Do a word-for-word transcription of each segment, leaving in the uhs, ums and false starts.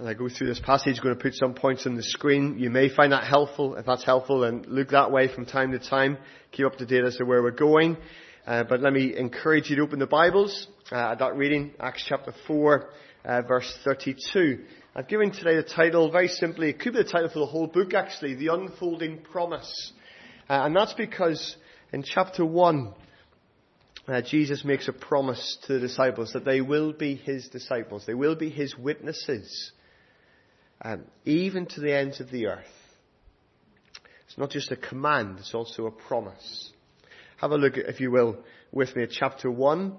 As I go through this passage, I'm going to put some points on the screen. You may find that helpful. If that's helpful, then look that way from time to time. Keep up to date as to where we're going. Uh, but let me encourage you to open the Bibles uh, at that reading, Acts chapter four, uh, verse thirty-two. I've given today the title, very simply, it could be the title for the whole book actually, The Unfolding Promise. Uh, and that's because in chapter one, uh, Jesus makes a promise to the disciples that they will be his disciples. They will be his witnesses. Um, even to the ends of the earth. It's not just a command, it's also a promise. Have a look, if you will, with me at chapter one,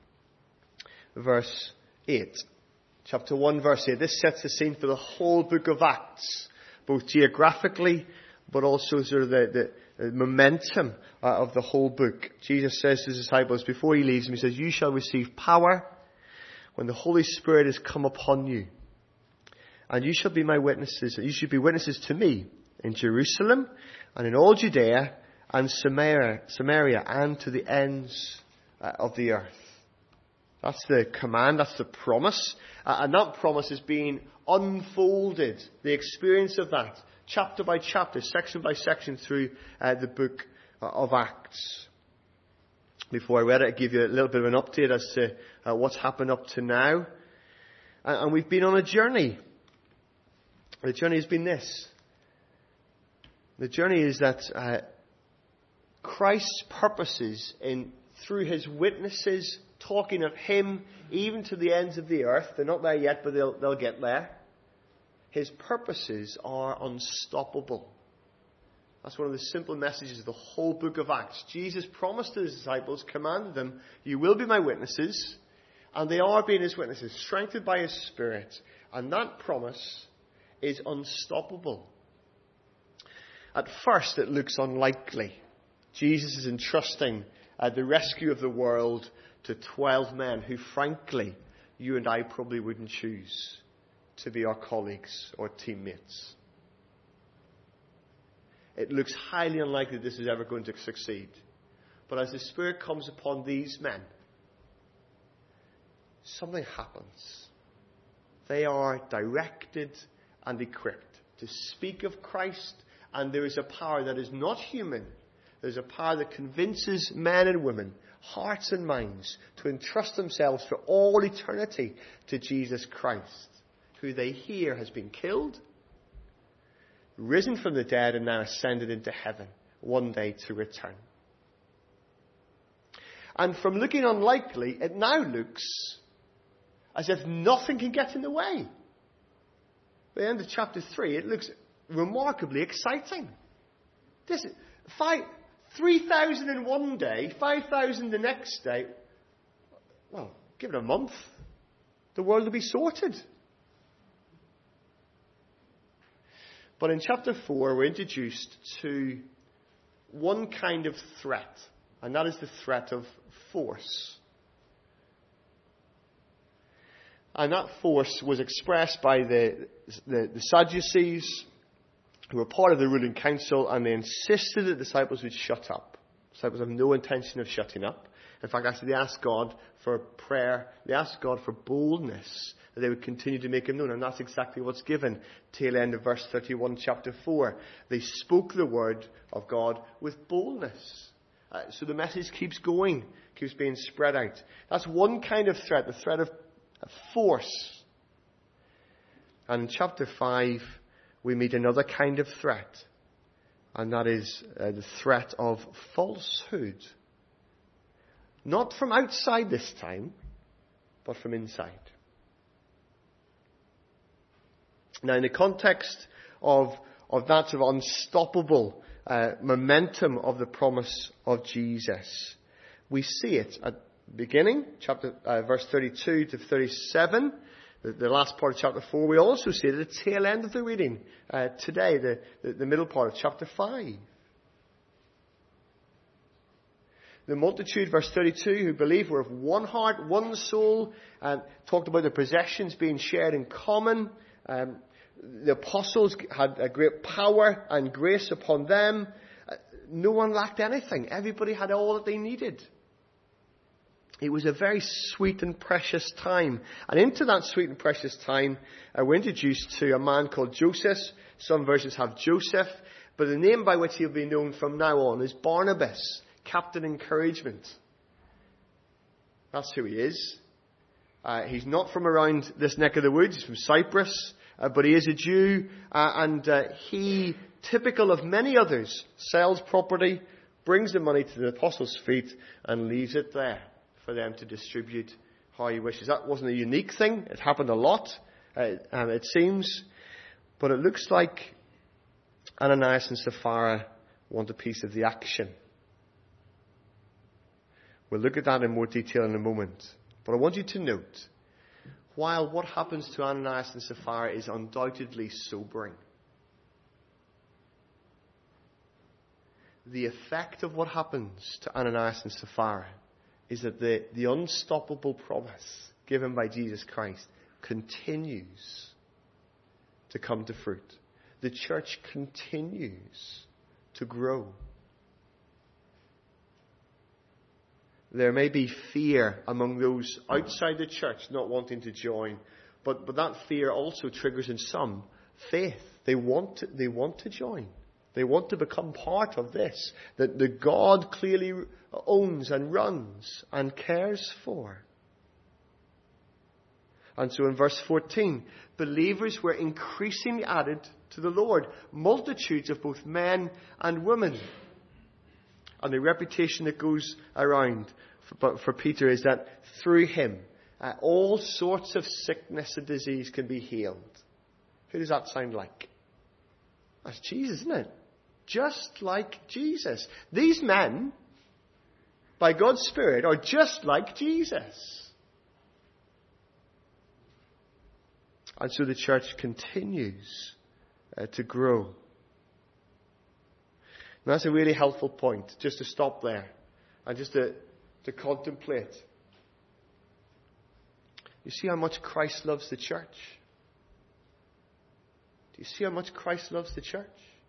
verse eight. Chapter one, verse eight. This sets the scene for the whole book of Acts, both geographically, but also sort of the, the, the momentum uh, of the whole book. Jesus says to his disciples, before he leaves them, he says, "You shall receive power when the Holy Spirit has come upon you. And you shall be my witnesses. You should be witnesses to me in Jerusalem and in all Judea and Samaria, Samaria and to the ends uh, of the earth." That's the command. That's the promise. Uh, and that promise is being unfolded. The experience of that, chapter by chapter, section by section through uh, the book uh, of Acts. Before I read it, I'll give you a little bit of an update as to uh, what's happened up to now. And, and we've been on a journey. The journey has been this. The journey is that uh, Christ's purposes in through his witnesses talking of him even to the ends of the earth. They're not there yet, but they'll, they'll get there. His purposes are unstoppable. That's one of the simple messages of the whole book of Acts. Jesus promised to his disciples, commanded them, "You will be my witnesses." And they are being his witnesses, strengthened by his Spirit. And that promise is unstoppable. At first it looks unlikely. Jesus is entrusting uh, the rescue of the world to twelve men who frankly you and I probably wouldn't choose to be our colleagues or teammates. It looks highly unlikely this is ever going to succeed. But as the Spirit comes upon these men, something happens. They are directed and equipped to speak of Christ, and there is a power that is not human. There's a power that convinces men and women, hearts and minds, to entrust themselves for all eternity to Jesus Christ, who they hear has been killed, risen from the dead, and now ascended into heaven, one day to return. And from looking unlikely, it now looks as if nothing can get in the way. At the end of chapter three, it looks remarkably exciting. This five, three thousand in one day, five thousand the next day. Well, give it a month, the world will be sorted. But in chapter four, we're introduced to one kind of threat, and that is the threat of force. And that force was expressed by the, the, the Sadducees, who were part of the ruling council, and they insisted that the disciples would shut up. The disciples have no intention of shutting up. In fact, actually, they asked God for prayer. They asked God for boldness, that they would continue to make him known. And that's exactly what's given. Tail end of verse thirty-one, chapter four. They spoke the word of God with boldness. Uh, so the message keeps going, keeps being spread out. That's one kind of threat, the threat of force. And in chapter five, we meet another kind of threat, and that is uh, the threat of falsehood. Not from outside this time, but from inside. Now, in the context of, of that sort of unstoppable uh, momentum of the promise of Jesus, we see it at the beginning, chapter uh, verse thirty-two to thirty-seven. The last part of chapter four, we also see it at the tail end of the reading uh, today, the, the, the middle part of chapter five. The multitude, verse thirty-two, who believed were of one heart, one soul, and talked about their possessions being shared in common. Um, the apostles had a great power and grace upon them. Uh, no one lacked anything. Everybody had all that they needed. It was a very sweet and precious time. And into that sweet and precious time, uh, we're introduced to a man called Joseph. Some versions have Joseph. But the name by which he'll be known from now on is Barnabas, Captain Encouragement. That's who he is. Uh, he's not from around this neck of the woods. He's from Cyprus. Uh, but he is a Jew. Uh, and uh, he, typical of many others, sells property, brings the money to the apostles' feet, and leaves it there for them to distribute how he wishes. That wasn't a unique thing. It happened a lot, uh, and it seems. But it looks like Ananias and Sapphira want a piece of the action. We'll look at that in more detail in a moment. But I want you to note, while what happens to Ananias and Sapphira is undoubtedly sobering, the effect of what happens to Ananias and Sapphira is that the, the unstoppable promise given by Jesus Christ continues to come to fruit. The church continues to grow. There may be fear among those outside the church not wanting to join, but, but that fear also triggers in some faith. They want to, they want to join. They want to become part of this that the God clearly owns and runs and cares for. And so in verse fourteen, believers were increasingly added to the Lord, multitudes of both men and women. And the reputation that goes around for, for Peter is that through him, uh, all sorts of sickness and disease can be healed. Who does that sound like? That's Jesus, isn't it? Just like Jesus. These men, by God's Spirit, are just like Jesus. And so the church continues uh, to grow. And that's a really helpful point, just to stop there and just to, to contemplate. You see how much Christ loves the church? Do you see how much Christ loves the church?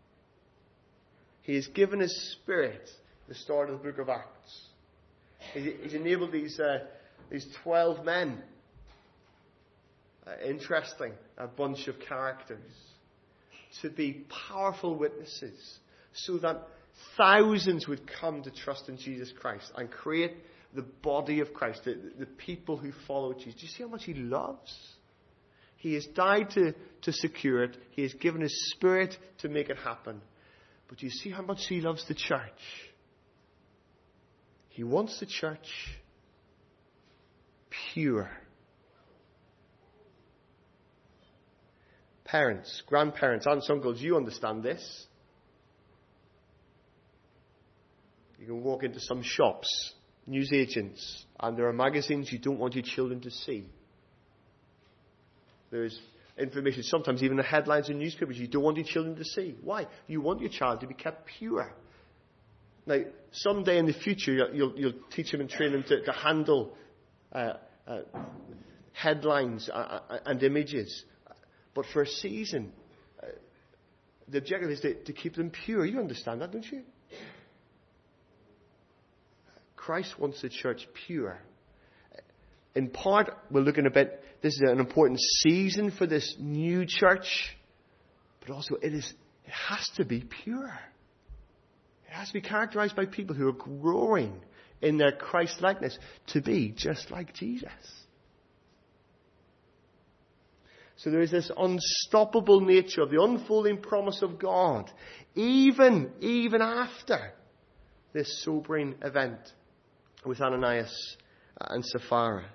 He has given His Spirit at the start of the book of Acts. He's enabled these, uh, these twelve men, uh, interesting, a bunch of characters, to be powerful witnesses so that thousands would come to trust in Jesus Christ and create the body of Christ, the, the people who follow Jesus. Do you see how much He loves? He has died to, to secure it. He has given His Spirit to make it happen. But do you see how much He loves the church? He wants the church pure. Parents, grandparents, aunts, uncles, you understand this. You can walk into some shops, newsagents, and there are magazines you don't want your children to see. There's information, sometimes even the headlines in newspapers you don't want your children to see. Why? You want your child to be kept pure. Now, someday in the future, you'll, you'll teach them and train them to, to handle uh, uh, headlines and images. But for a season, uh, the objective is to, to keep them pure. You understand that, don't you? Christ wants the church pure. In part, we're looking a bit, this is an important season for this new church, but also it is, it has to be pure. It has to be characterized by people who are growing in their Christ-likeness to be just like Jesus. So there is this unstoppable nature of the unfolding promise of God, even, even after this sobering event with Ananias and Sapphira.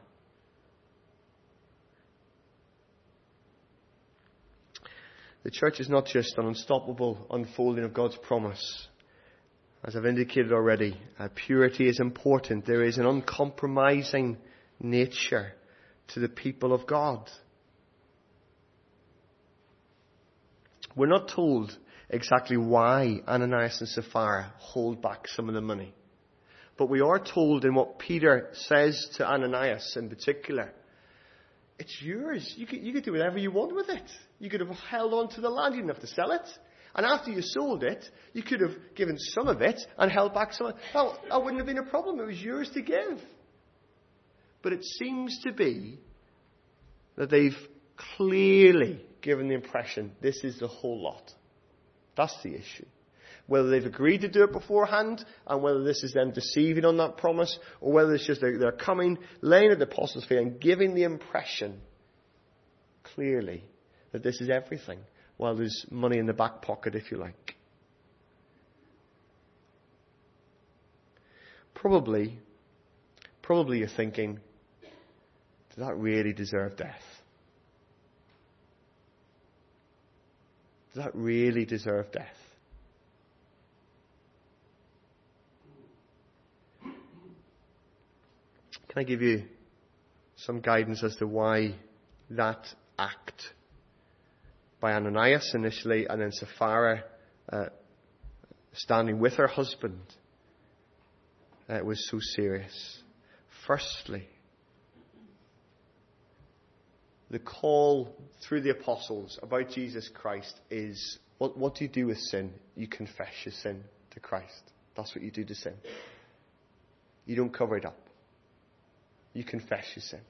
The church is not just an unstoppable unfolding of God's promise. As I've indicated already, uh, purity is important. There is an uncompromising nature to the people of God. We're not told exactly why Ananias and Sapphira hold back some of the money. But we are told in what Peter says to Ananias in particular, it's yours. You could, you could do whatever you want with it. You could have held on to the land. You didn't have to sell it. And after you sold it, you could have given some of it and held back some of it. Well, that wouldn't have been a problem. It was yours to give. But it seems to be that they've clearly given the impression this is the whole lot. That's the issue. Whether they've agreed to do it beforehand, and whether this is them deceiving on that promise, or whether it's just they're, they're coming, laying at the apostles' feet and giving the impression clearly that this is everything, while there's money in the back pocket, if you like. Probably, probably you're thinking, does that really deserve death? Does that really deserve death? Can I give you some guidance as to why that act by Ananias initially, and then Sapphira uh, standing with her husband, uh, was so serious? Firstly, the call through the apostles about Jesus Christ is, what, what do you do with sin? You confess your sin to Christ. That's what you do to sin. You don't cover it up. You confess your sin.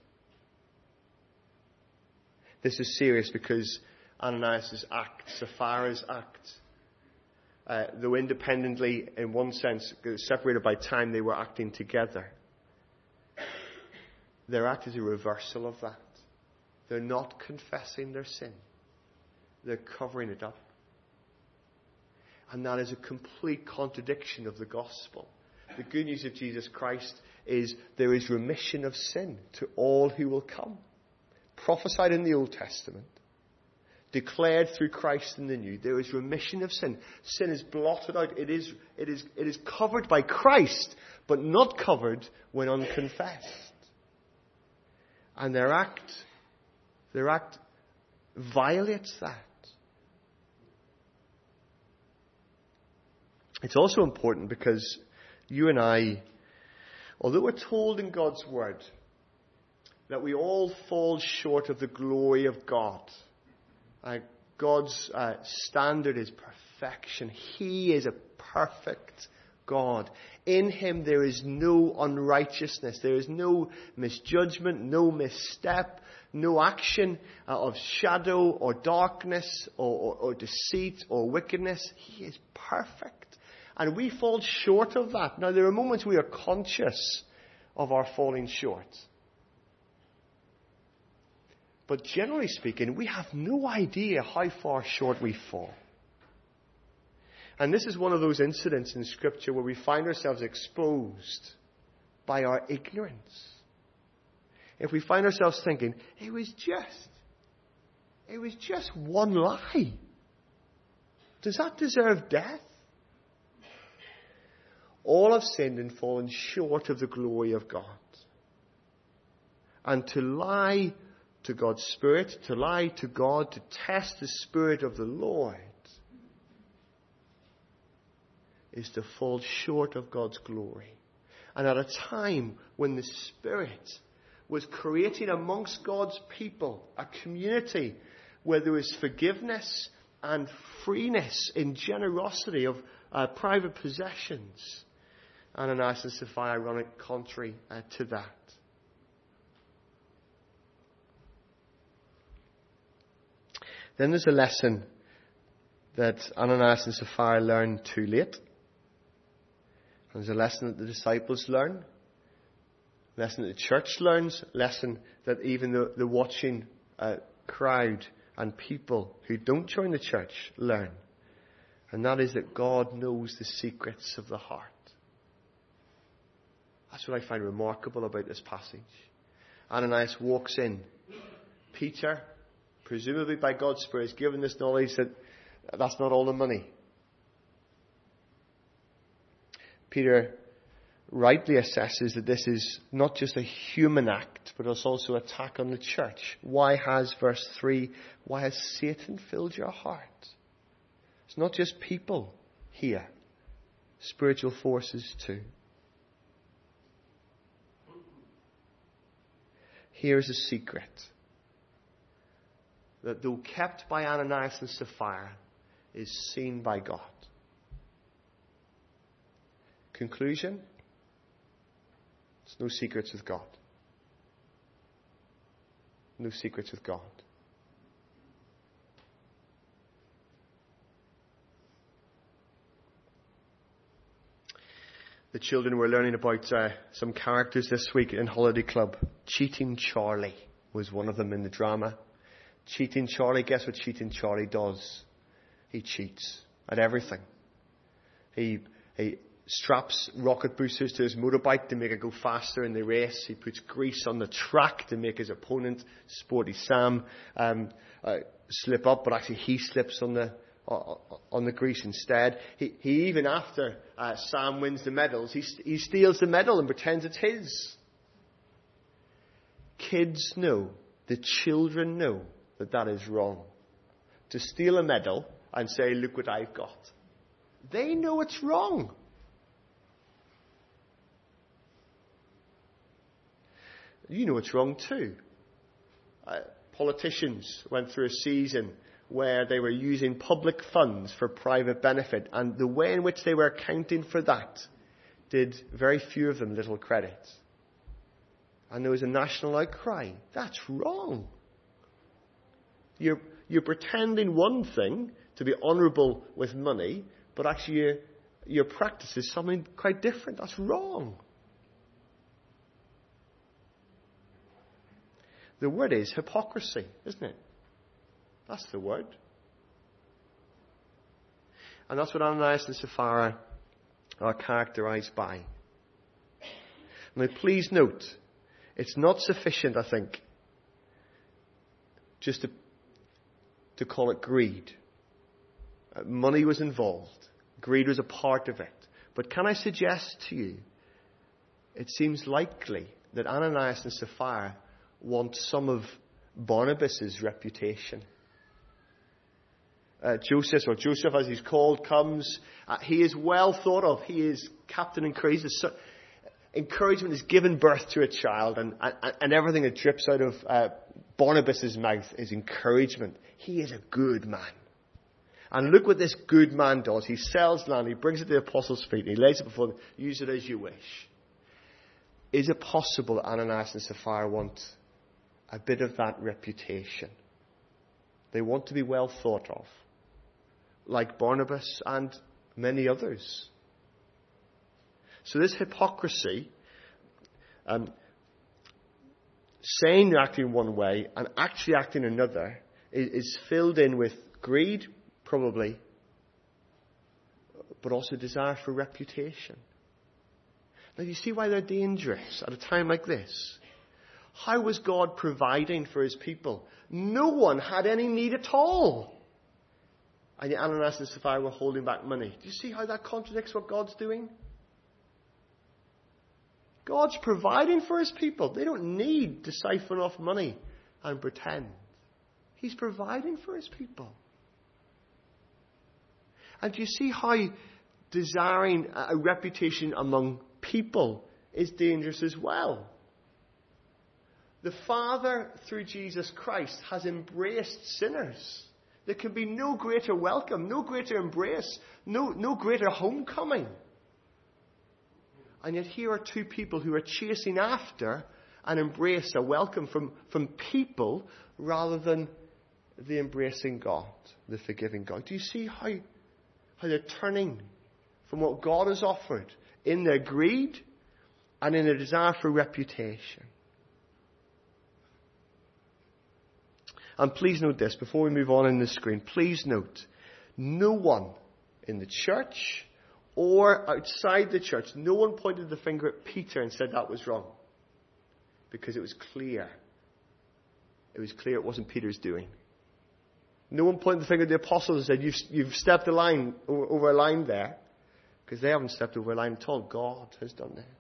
This is serious because Ananias' act, Sapphira's act, uh, though independently, in one sense, separated by time, they were acting together. Their act is a reversal of that. They're not confessing their sin. They're covering it up. And that is a complete contradiction of the gospel. The good news of Jesus Christ is there is remission of sin to all who will come. Prophesied in the Old Testament. Declared through Christ in the New. There is remission of sin. Sin is blotted out. It is, it is, it is covered by Christ, but not covered when unconfessed. And their act, their act violates that. It's also important because you and I, although we're told in God's Word that we all fall short of the glory of God, uh, God's uh, standard is perfection. He is a perfect God. In Him there is no unrighteousness. There is no misjudgment, no misstep, no action uh, of shadow or darkness or, or, or deceit or wickedness. He is perfect. And we fall short of that. Now, there are moments we are conscious of our falling short. But generally speaking, we have no idea how far short we fall. And this is one of those incidents in Scripture where we find ourselves exposed by our ignorance. If we find ourselves thinking, it was just, it was just one lie. Does that deserve death? All have sinned and fallen short of the glory of God. And to lie to God's Spirit, to lie to God, to test the Spirit of the Lord, is to fall short of God's glory. And at a time when the Spirit was creating amongst God's people a community where there was forgiveness and freeness in generosity of uh, private possessions, Ananias and Sapphira run it contrary uh, to that. Then there's a lesson that Ananias and Sapphira learned too late. There's a lesson that the disciples learn, a lesson that the church learns, a lesson that even the, the watching uh, crowd and people who don't join the church learn. And that is that God knows the secrets of the heart. That's what I find remarkable about this passage. Ananias walks in. Peter, presumably by God's Spirit, is given this knowledge that that's not all the money. Peter rightly assesses that this is not just a human act, but it's also an attack on the church. Why has, verse three, why has Satan filled your heart? It's not just people here. Spiritual forces too. Here's a secret. That though kept by Ananias and Sapphira, is seen by God. Conclusion? There's no secrets with God. No secrets with God. The children were learning about uh, some characters this week in Holiday Club. Cheating Charlie was one of them in the drama. Cheating Charlie, guess what Cheating Charlie does? He cheats at everything. He he straps rocket boosters to his motorbike to make it go faster in the race. He puts grease on the track to make his opponent, Sporty Sam, um, uh, slip up, but actually he slips on the on the grease instead. He, he even after uh, Sam wins the medals, he, he steals the medal and pretends it's his. Kids know, the children know that that is wrong. To steal a medal and say, look what I've got. They know it's wrong. You know it's wrong too. Uh, politicians went through a season where they were using public funds for private benefit, and the way in which they were accounting for that did very few of them little credit. And there was a national outcry. That's wrong. You're, you're pretending one thing to be honourable with money, but actually your, your practice is something quite different. That's wrong. The word is hypocrisy, isn't it? That's the word. And that's what Ananias and Sapphira are characterized by. Now, please note, it's not sufficient, I think, just to, to call it greed. Uh, money was involved. Greed was a part of it. But can I suggest to you, it seems likely that Ananias and Sapphira want some of Barnabas' reputation. Uh, Joseph, or Joseph as he's called, comes. Uh, he is well thought of. He is captain and crew. So, encouragement is given birth to a child, and, and, and everything that drips out of uh, Barnabas' mouth is encouragement. He is a good man. And look what this good man does. He sells land, he brings it to the apostles' feet, and he lays it before them. Use it as you wish. Is it possible that Ananias and Sapphira want a bit of that reputation? They want to be well thought of, like Barnabas and many others. So this hypocrisy, um, saying you're acting one way and actually acting another, is, is filled in with greed, probably, but also desire for reputation. Now, you see why they're dangerous at a time like this? How was God providing for his people? No one had any need at all. And yet Ananias and Sapphira were holding back money. Do you see how that contradicts what God's doing? God's providing for his people. They don't need to siphon off money and pretend. He's providing for his people. And do you see how desiring a reputation among people is dangerous as well? The Father, through Jesus Christ, has embraced sinners. There can be no greater welcome, no greater embrace, no, no greater homecoming. And yet here are two people who are chasing after an embrace, a welcome from, from people, rather than the embracing God, the forgiving God. Do you see how, how they're turning from what God has offered in their greed and in their desire for reputation? And please note this, before we move on in the screen, please note, no one in the church or outside the church, no one pointed the finger at Peter and said that was wrong. Because it was clear. It was clear it wasn't Peter's doing. No one pointed the finger at the apostles and said, you've, you've stepped a line, over a line there. Because they haven't stepped over a line at all. God has done this.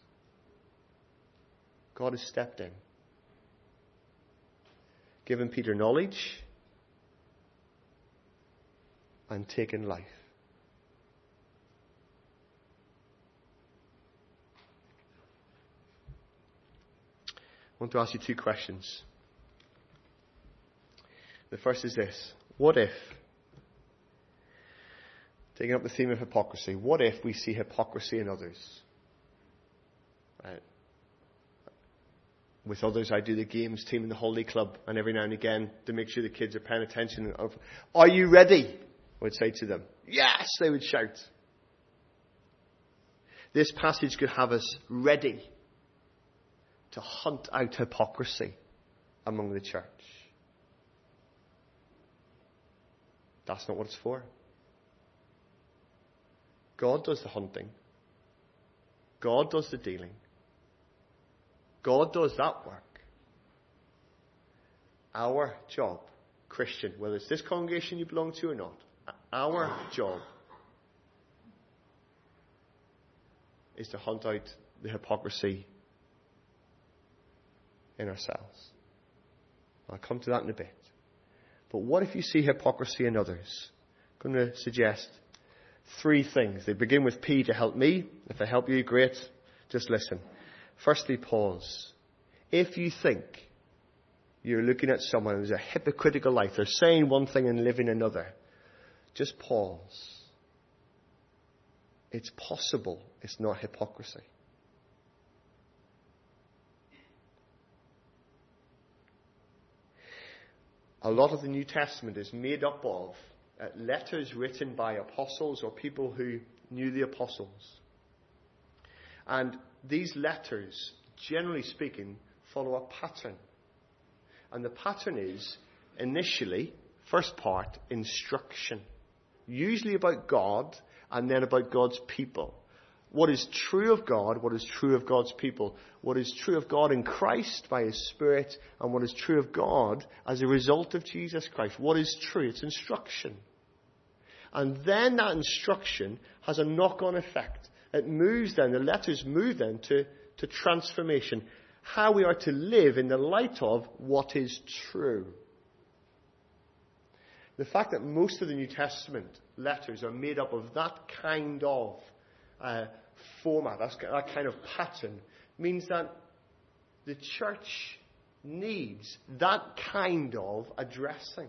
God has stepped in. Given Peter knowledge and taken life. I want to ask you two questions. The first is this. What if, taking up the theme of hypocrisy, what if we see hypocrisy in others? Right? With others, I do the games team in the holiday club, and every now and again, to make sure the kids are paying attention, of, are you ready? I would say to them, yes, they would shout. This passage could have us ready to hunt out hypocrisy among the church. That's not what it's for. God does the hunting. God does the dealing. God does that work. Our job, Christian, whether it's this congregation you belong to or not, our job is to hunt out the hypocrisy in ourselves. I'll come to that in a bit. But what if you see hypocrisy in others? I'm going to suggest three things. They begin with P, to help me. If they help you, great. Just listen. Firstly, pause. If you think you're looking at someone who's a hypocritical life, they're saying one thing and living another, just pause. It's possible it's not hypocrisy. A lot of the New Testament is made up of uh, letters written by apostles or people who knew the apostles. And these letters, generally speaking, follow a pattern. And the pattern is, initially, first part, instruction. Usually about God, and then about God's people. What is true of God, what is true of God's people, what is true of God in Christ by His Spirit, and what is true of God as a result of Jesus Christ. What is true? It's instruction. And then that instruction has a knock-on effect. It moves then, the letters move then to, to transformation. How we are to live in the light of what is true. The fact that most of the New Testament letters are made up of that kind of uh, format, that kind of pattern, means that the church needs that kind of addressing.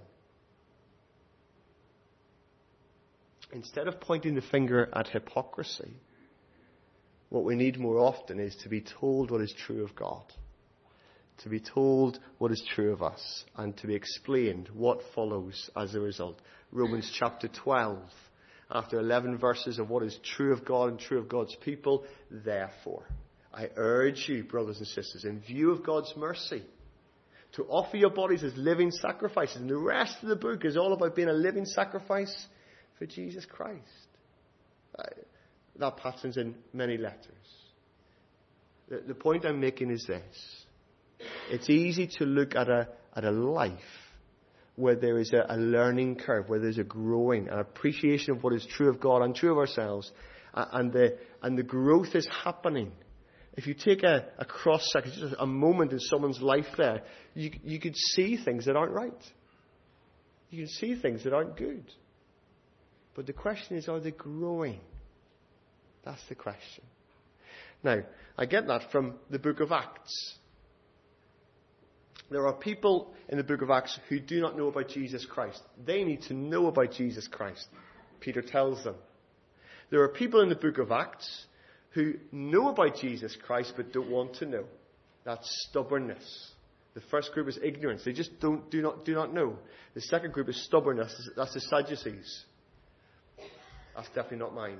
Instead of pointing the finger at hypocrisy, what we need more often is to be told what is true of God. To be told what is true of us. And to be explained what follows as a result. Romans chapter twelve. After eleven verses of what is true of God and true of God's people. Therefore, I urge you, brothers and sisters, in view of God's mercy, to offer your bodies as living sacrifices. And the rest of the book is all about being a living sacrifice for Jesus Christ. Uh, that pattern's in many letters. The, the point I'm making is this. It's easy to look at a, at a life where there is a, a learning curve, where there's a growing, an appreciation of what is true of God and true of ourselves, uh, and the and the growth is happening. If you take a, a cross section, just a moment in someone's life there, you you could see things that aren't right. You can see things that aren't good. But the question is, are they growing? That's the question. Now, I get that from the book of Acts. There are people in the book of Acts who do not know about Jesus Christ. They need to know about Jesus Christ. Peter tells them. There are people in the book of Acts who know about Jesus Christ but don't want to know. That's stubbornness. The first group is ignorance. They just don't, do not, do not know. The second group is stubbornness. That's the Sadducees. That's definitely not mine.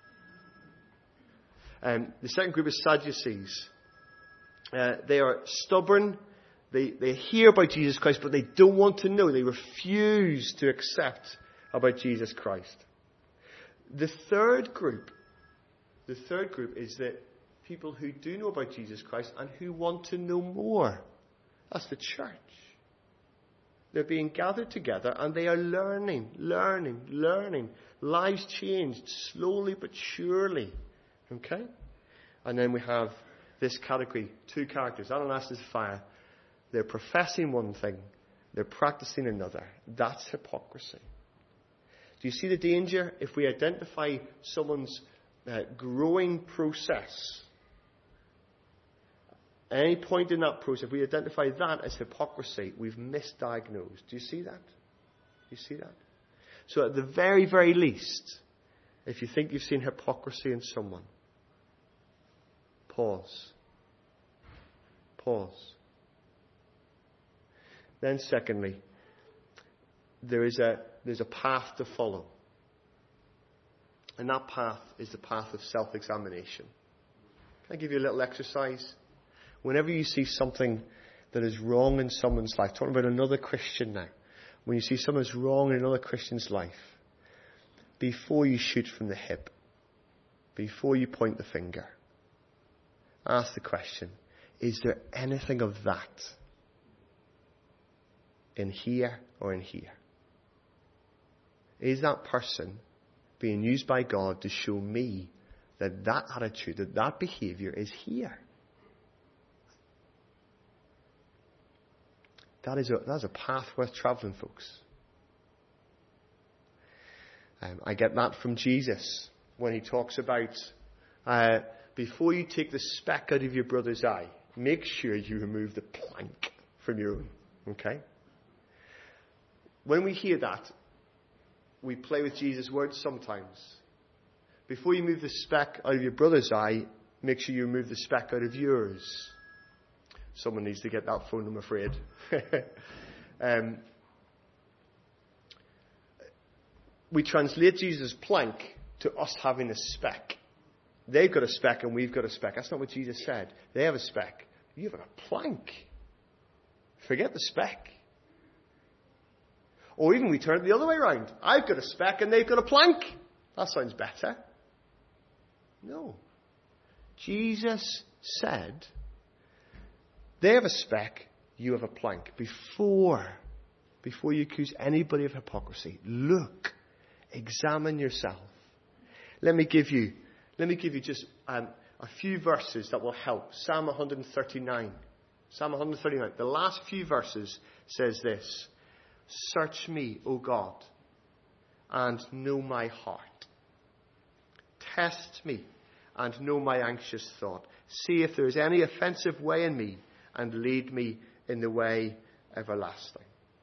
Um, the second group is Sadducees. Uh, they are stubborn. They, they hear about Jesus Christ, but they don't want to know. They refuse to accept about Jesus Christ. The third group, the third group is that people who do know about Jesus Christ and who want to know more. That's the church. They're being gathered together and they are learning, learning, learning. Lives changed slowly but surely. Okay? And then we have this category, two characters, Ananias and Sapphira. They're professing one thing, they're practicing another. That's hypocrisy. Do you see the danger? If we identify someone's uh, growing process, at any point in that process, if we identify that as hypocrisy, we've misdiagnosed. Do you see that? Do you see that? So at the very, very least, if you think you've seen hypocrisy in someone, pause. Pause. Then secondly, there is a, there's a path to follow. And that path is the path of self-examination. Can I give you a little exercise? Whenever you see something that is wrong in someone's life, talking about another Christian now, when you see something that's wrong in another Christian's life, before you shoot from the hip, before you point the finger, ask the question, is there anything of that in here or in here? Is that person being used by God to show me that that attitude, that that behavior is here? That is a, that is a path worth traveling, folks. Um, I get that from Jesus when he talks about uh, before you take the speck out of your brother's eye, make sure you remove the plank from your own. Okay? When we hear that, we play with Jesus' words sometimes. Before you move the speck out of your brother's eye, make sure you remove the speck out of yours. Someone needs to get that phone, I'm afraid. um, we translate Jesus' plank to us having a speck. They've got a speck and we've got a speck. That's not what Jesus said. They have a speck. You've got a plank. Forget the speck. Or even we turn it the other way around. I've got a speck and they've got a plank. That sounds better. No. Jesus said, they have a speck, you have a plank. Before, before you accuse anybody of hypocrisy, look, examine yourself. Let me give you, let me give you just um, a few verses that will help. Psalm one thirty-nine. Psalm one thirty-nine. The last few verses says this. Search me, O God, and know my heart. Test me and know my anxious thought. See if there is any offensive way in me, and lead me in the way everlasting.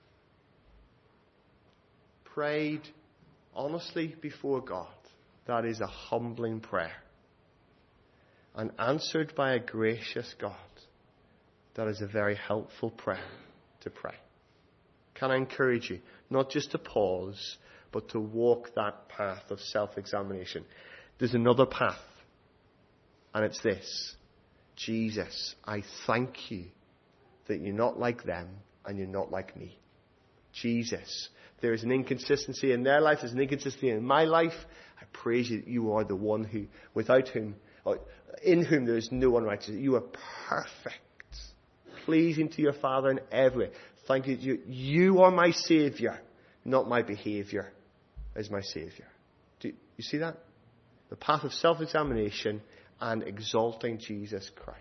Prayed honestly before God. That is a humbling prayer. And answered by a gracious God. That is a very helpful prayer to pray. Can I encourage you not just to pause, but to walk that path of self-examination? There's another path. And it's this. Jesus, I thank you that you're not like them and you're not like me. Jesus, there is an inconsistency in their life, there's an inconsistency in my life. I praise you that you are the one who, without whom, or in whom there is no unrighteousness. You are perfect, pleasing to your Father in every way. Thank you. You, you are my Saviour, not my behaviour as my Saviour. Do you, you see that? The path of self-examination and exalting Jesus Christ.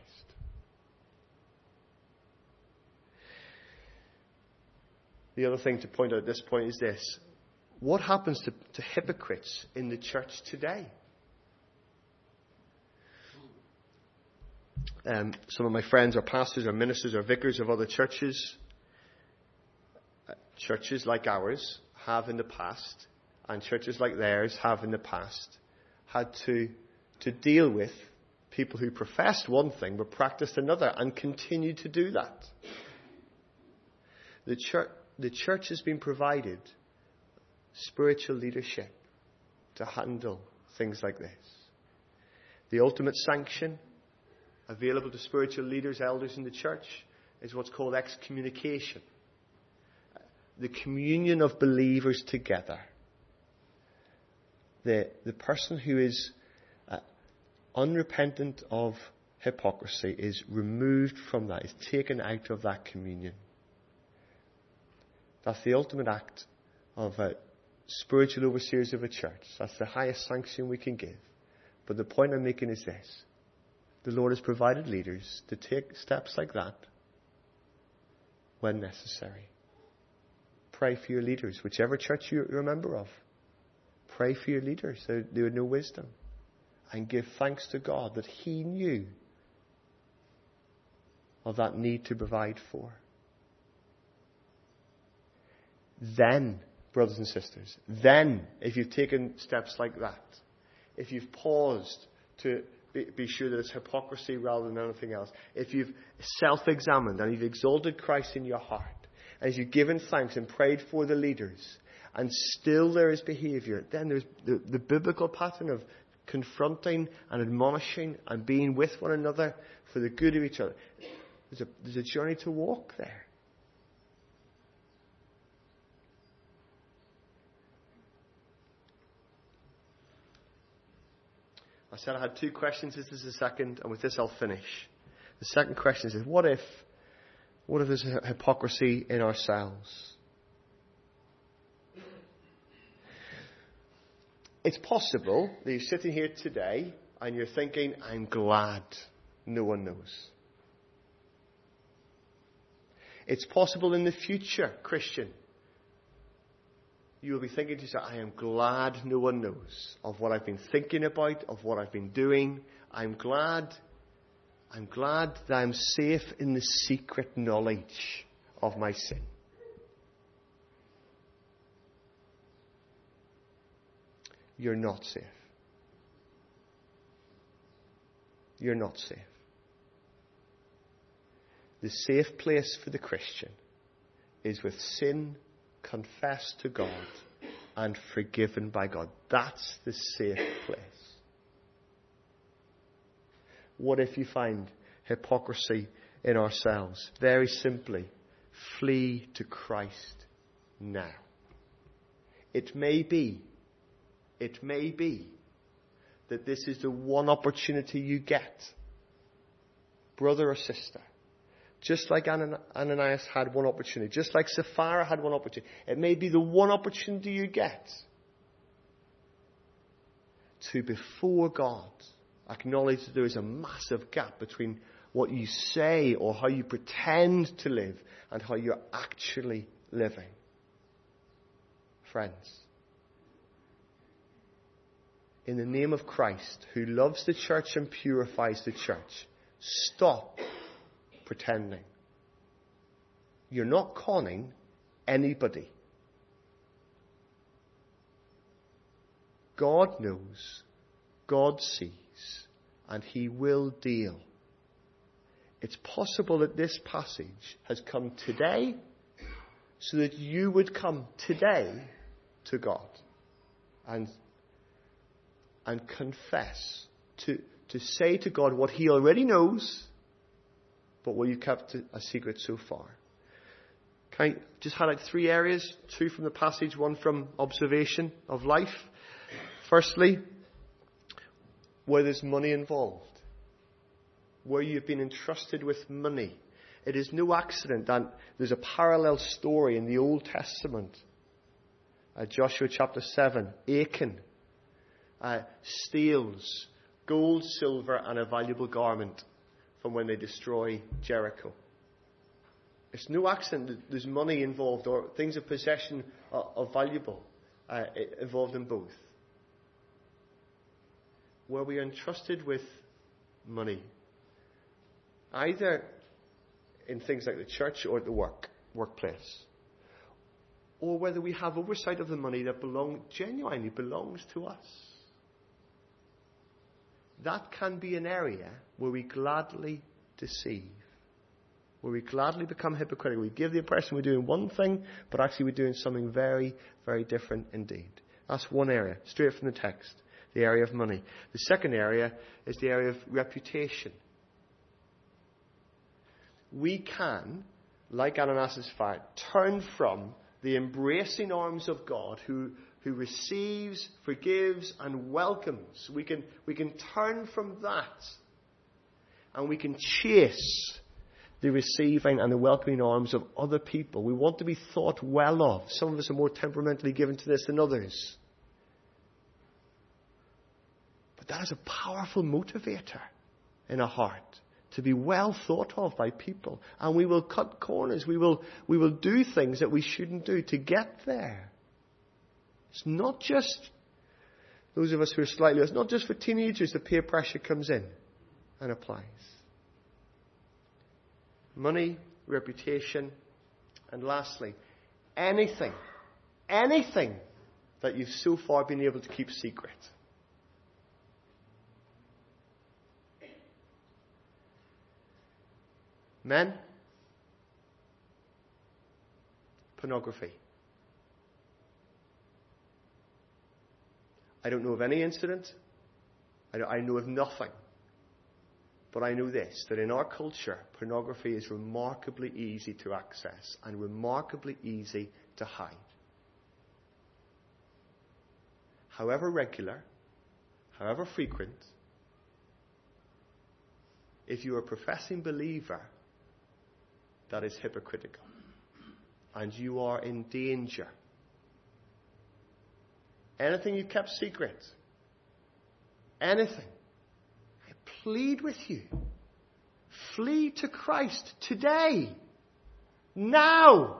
The other thing to point out at this point is this. What happens to, to hypocrites in the church today? Um, some of my friends are pastors or ministers or vicars of other churches. Uh, churches like ours have in the past, and churches like theirs have in the past, had to to deal with people who professed one thing but practiced another and continue to do that. The church, the church has been provided spiritual leadership to handle things like this. The ultimate sanction available to spiritual leaders, elders in the church, is what's called excommunication. The communion of believers together. The, the person who is uh, unrepentant of hypocrisy is removed from that, is taken out of that communion. That's the ultimate act of uh, spiritual overseers of a church. That's the highest sanction we can give. But the point I'm making is this. The Lord has provided leaders to take steps like that when necessary. Pray for your leaders, whichever church you're a member of. Pray for your leaders, they would know wisdom. And give thanks to God that He knew of that need to provide for. Then, brothers and sisters, then, if you've taken steps like that, if you've paused to be, be sure that it's hypocrisy rather than anything else, if you've self-examined and you've exalted Christ in your heart, as you've given thanks and prayed for the leaders, and still there is behaviour, then there's the, the biblical pattern of confronting and admonishing and being with one another for the good of each other. There's a, there's a journey to walk there. I said I had two questions. This is the second, and with this I'll finish. The second question is, what if, what if there's a hypocrisy in ourselves? It's possible that you're sitting here today and you're thinking, I'm glad no one knows. It's possible in the future, Christian, you will be thinking to yourself, I am glad no one knows of what I've been thinking about, of what I've been doing. I'm glad, I'm glad that I'm safe in the secret knowledge of my sin. You're not safe. You're not safe. The safe place for the Christian is with sin confessed to God and forgiven by God. That's the safe place. What if you find hypocrisy in ourselves? Very simply, flee to Christ now. It may be, it may be that this is the one opportunity you get, brother or sister. Just like Ananias had one opportunity. Just like Sapphira had one opportunity. It may be the one opportunity you get to, before God, acknowledge that there is a massive gap between what you say or how you pretend to live and how you're actually living. Friends, in the name of Christ, who loves the church and purifies the church, stop pretending. You're not conning anybody. God knows, God sees, and He will deal. It's possible that this passage has come today so that you would come today to God and, and confess, to, to say to God what He already knows, but what you kept a secret so far. Can I just highlight three areas? Two from the passage, one from observation of life. Firstly, where there's money involved. Where you've been entrusted with money. It is no accident that there's a parallel story in the Old Testament. Uh, Joshua chapter seven. Achan uh, steals gold, silver, and a valuable garment from when they destroy Jericho. It's no accident that there's money involved or things of possession are, are valuable uh, involved in both. Where we are entrusted with money, either in things like the church or at the work workplace, or whether we have oversight of the money that belong genuinely belongs to us. That can be an area where we gladly deceive, where we gladly become hypocritical. We give the impression we're doing one thing, but actually we're doing something very, very different indeed. That's one area, straight from the text, the area of money. The second area is the area of reputation. We can, like Ananias' fire, turn from the embracing arms of God who who receives, forgives, and welcomes. We can, we can turn from that and we can chase the receiving and the welcoming arms of other people. We want to be thought well of. Some of us are more temperamentally given to this than others. But that is a powerful motivator in our heart, to be well thought of by people. And we will cut corners. We will, we will do things that we shouldn't do to get there. It's not just those of us who are slightly, it's not just for teenagers that peer pressure comes in and applies. Money, reputation, and lastly, anything, anything that you've so far been able to keep secret. Men, pornography. I don't know of any incident. I, I know of nothing. But I know this, that in our culture, pornography is remarkably easy to access and remarkably easy to hide. However regular, however frequent, if you are a professing believer, that is hypocritical. And you are in danger. Anything you kept secret, anything, I plead with you, flee to Christ today, now.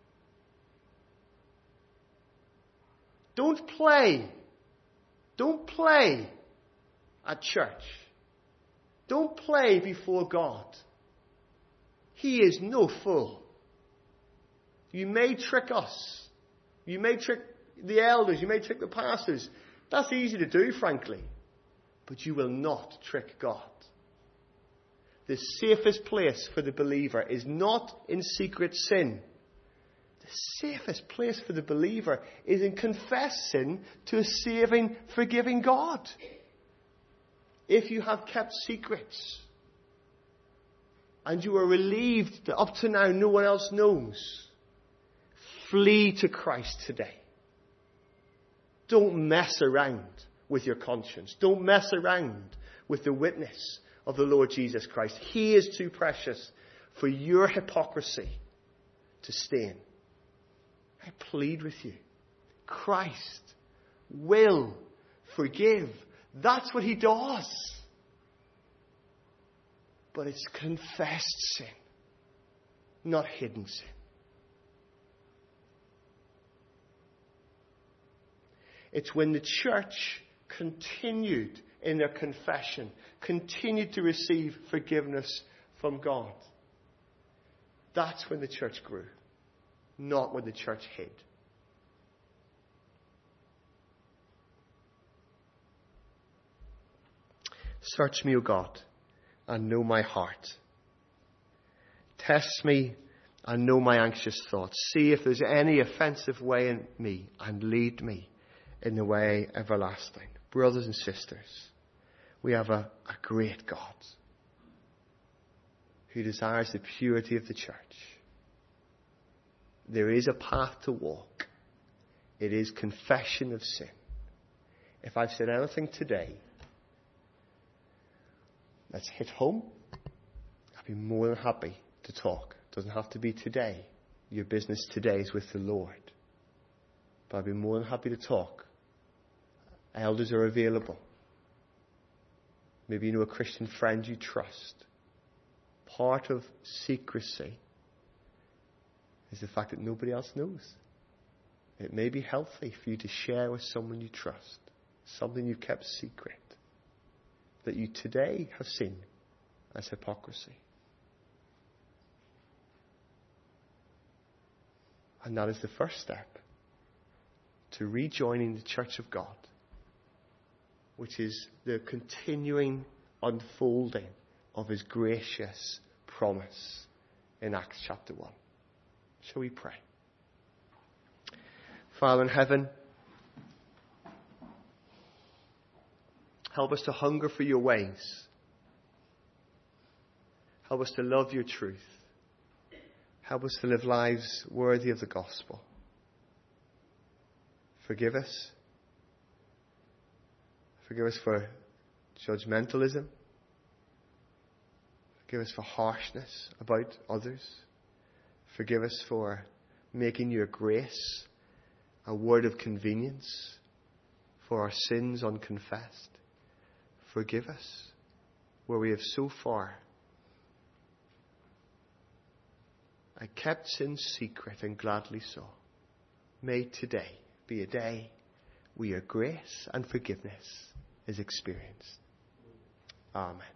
Don't play. Don't play at church. Don't play before God. He is no fool. You may trick us. You may trick the elders. You may trick the pastors. That's easy to do, frankly. But you will not trick God. The safest place for the believer is not in secret sin. The safest place for the believer is in confessing to a saving, forgiving God. If you have kept secrets and you are relieved that up to now no one else knows, flee to Christ today. Don't mess around with your conscience. Don't mess around with the witness of the Lord Jesus Christ. He is too precious for your hypocrisy to stain. I plead with you. Christ will forgive. That's what He does. But it's confessed sin, not hidden sin. It's when the church continued in their confession, continued to receive forgiveness from God. That's when the church grew, not when the church hid. Search me, O God, and know my heart. Test me and know my anxious thoughts. See if there's any offensive way in me, and lead me in the way everlasting. Brothers and sisters, we have a, a great God who desires the purity of the church. There is a path to walk. It is confession of sin. If I've said anything today that's hit home, I'd be more than happy to talk. It doesn't have to be today. Your business today is with the Lord. But I'd be more than happy to talk. Elders are available. Maybe you know a Christian friend you trust. Part of secrecy is the fact that nobody else knows. It may be healthy for you to share with someone you trust something you kept secret that you today have seen as hypocrisy. And that is the first step to rejoining the church of God, which is the continuing unfolding of His gracious promise in Acts chapter one. Shall we pray? Father in heaven, help us to hunger for your ways. Help us to love your truth. Help us to live lives worthy of the gospel. Forgive us. Forgive us for judgmentalism. Forgive us for harshness about others. Forgive us for making your grace a word of convenience for our sins unconfessed. Forgive us where we have so far I kept sin secret, and gladly so. May today be a day where your grace and forgiveness is experienced. Amen.